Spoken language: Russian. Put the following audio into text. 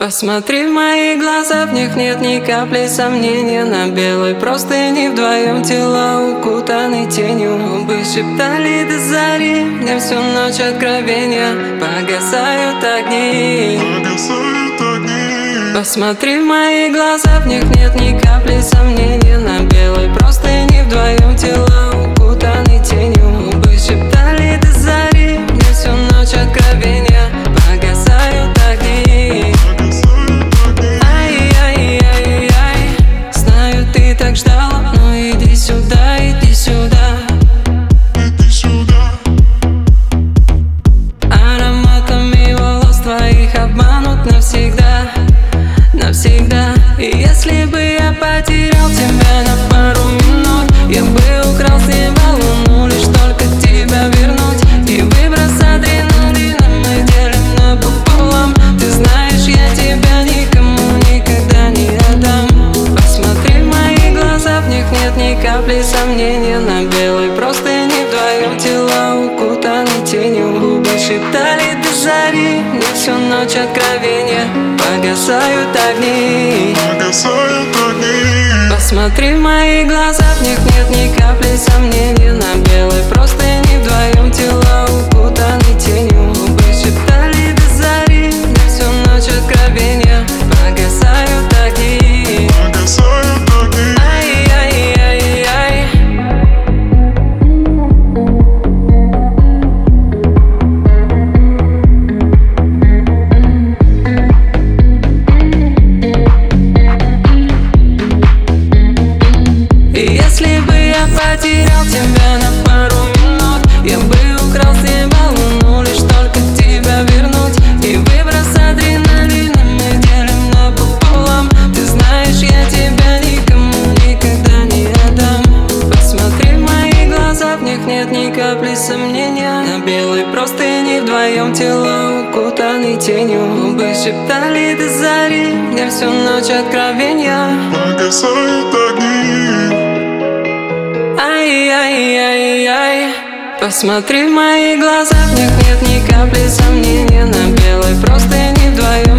Посмотри в мои глаза, в них нет ни капли сомнения. На белой простыни вдвоем тела укутаны тенью. Губы шептали до зари, мне всю ночь откровения. Погасают огни. Посмотри в мои глаза, в них нет ни капли сомнения. На белой простыни вдвоем тела укутаны тенью. Губы шептали до зари, мне всю ночь откровения. Погасают огни. Ай-яй-яй-яй, знаю, ты так ждала, но иди сюда, иди сюда. Ароматами волос твоих обманут навсегда, навсегда. И если бы я потерял тебя на пару минут, я бы украл с неба луну, лишь только тебя вернуть. И выброс адреналина мы делим напополам. Ты знаешь, я тебя никому никогда не отдам. Посмотри в мои глаза, в них нет ни капли сомнения. На белой простыни вдвоем тела укутаны тенью. Губы шептали до зари, мне всю ночь откровения. Погасают огни. Посмотри в мои глаза, в них нет ни капли сомнения. На белой простыни вдвоем тела укутаны тенью. Губы шептали до зари, мне всю ночь откровения. Погасают огни. Ай-яй-яй-яй. Если бы я потерял тебя на пару минут, я бы украл с неба луну, лишь только тебя вернуть. И выброс адреналина мы делим напополам. Ты знаешь, я тебя никому никогда не отдам. Посмотри в мои глаза, в них нет ни капли сомнения. На белой простыни вдвоем тела укутаны тенью. Губы шептали до зари, мне всю ночь откровения. Погасают огни. Ай-яй-яй-яй. Посмотри в мои глаза, в них нет ни капли сомнения. На белой простыни вдвоем